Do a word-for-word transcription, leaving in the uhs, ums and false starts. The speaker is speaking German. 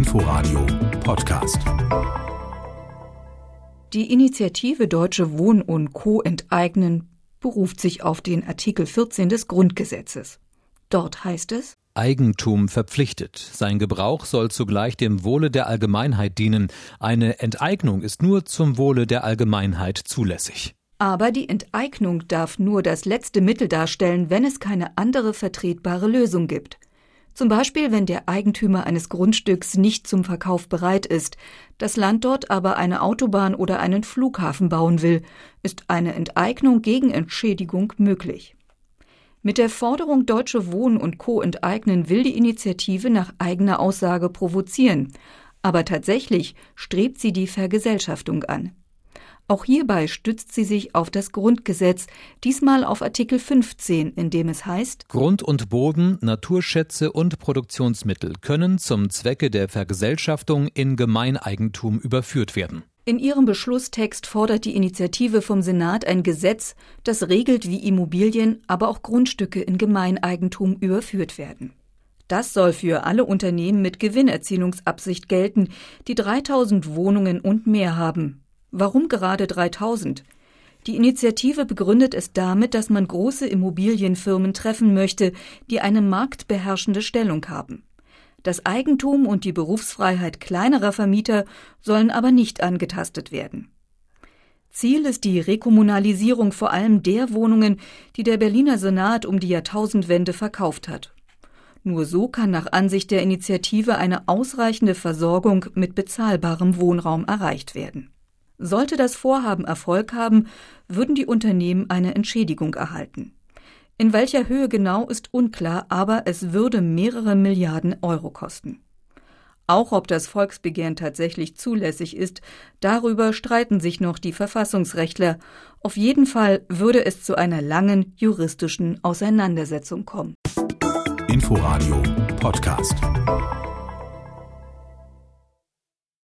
Inforadio Podcast. Die Initiative Deutsche Wohnen und Co. enteignen beruft sich auf den Artikel vierzehn des Grundgesetzes. Dort heißt es: Eigentum verpflichtet. Sein Gebrauch soll zugleich dem Wohle der Allgemeinheit dienen. Eine Enteignung ist nur zum Wohle der Allgemeinheit zulässig. Aber die Enteignung darf nur das letzte Mittel darstellen, wenn es keine andere vertretbare Lösung gibt. Zum Beispiel, wenn der Eigentümer eines Grundstücks nicht zum Verkauf bereit ist, das Land dort aber eine Autobahn oder einen Flughafen bauen will, ist eine Enteignung gegen Entschädigung möglich. Mit der Forderung Deutsche Wohnen und Co. enteignen will die Initiative nach eigener Aussage provozieren, aber tatsächlich strebt sie die Vergesellschaftung an. Auch hierbei stützt sie sich auf das Grundgesetz, diesmal auf Artikel fünfzehn, in dem es heißt: Grund und Boden, Naturschätze und Produktionsmittel können zum Zwecke der Vergesellschaftung in Gemeineigentum überführt werden. In ihrem Beschlusstext fordert die Initiative vom Senat ein Gesetz, das regelt, wie Immobilien, aber auch Grundstücke in Gemeineigentum überführt werden. Das soll für alle Unternehmen mit Gewinnerzielungsabsicht gelten, die dreitausend Wohnungen und mehr haben. Warum gerade dreitausend? Die Initiative begründet es damit, dass man große Immobilienfirmen treffen möchte, die eine marktbeherrschende Stellung haben. Das Eigentum und die Berufsfreiheit kleinerer Vermieter sollen aber nicht angetastet werden. Ziel ist die Rekommunalisierung vor allem der Wohnungen, die der Berliner Senat um die Jahrtausendwende verkauft hat. Nur so kann nach Ansicht der Initiative eine ausreichende Versorgung mit bezahlbarem Wohnraum erreicht werden. Sollte das Vorhaben Erfolg haben, würden die Unternehmen eine Entschädigung erhalten. In welcher Höhe genau ist unklar, aber es würde mehrere Milliarden Euro kosten. Auch ob das Volksbegehren tatsächlich zulässig ist, darüber streiten sich noch die Verfassungsrechtler. Auf jeden Fall würde es zu einer langen juristischen Auseinandersetzung kommen. Inforadio Podcast.